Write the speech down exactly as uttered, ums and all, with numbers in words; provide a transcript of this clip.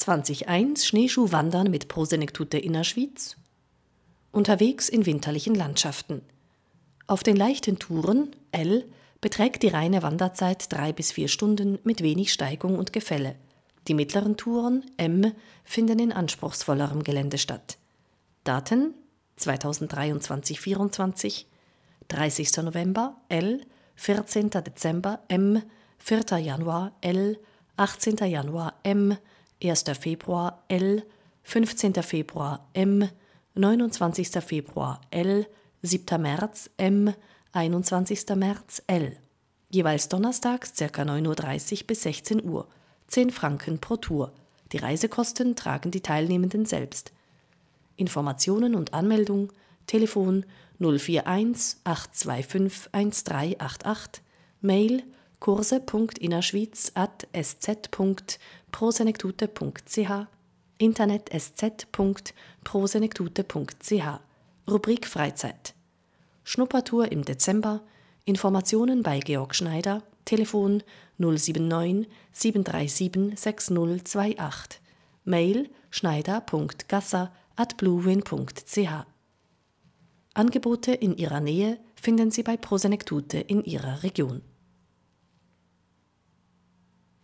zwanzig eins Schneeschuhwandern mit Prosenektute Innerschwyz. Unterwegs in winterlichen Landschaften. Auf den leichten Touren L beträgt die reine Wanderzeit drei bis vier Stunden mit wenig Steigung und Gefälle. Die mittleren Touren M finden in anspruchsvollerem Gelände statt. Daten zweitausenddreiundzwanzig vierundzwanzig, dreißigster November L, vierzehnter Dezember M, vierter Januar L, achtzehnter Januar M, erster Februar L, fünfzehnter Februar M, neunundzwanzigster Februar L, siebter März M, einundzwanzigster März L. Jeweils donnerstags ca. neun Uhr dreißig bis sechzehn Uhr, zehn Franken pro Tour. Die Reisekosten tragen die Teilnehmenden selbst. Informationen und Anmeldung Telefon null vier eins acht zwei fünf eins drei acht acht, Mail kurse punkt innerschwyz at s z punkt prosenektute punkt c h, Internet s z punkt prosenektute punkt c h, Rubrik Freizeit. Schnuppertour im Dezember, Informationen bei Georg Schneider, Telefon null sieben neun sieben drei sieben sechs null zwei acht, Mail schneider punkt gasser at bluewin punkt c h. Angebote in Ihrer Nähe finden Sie bei Prosenektute in Ihrer Region.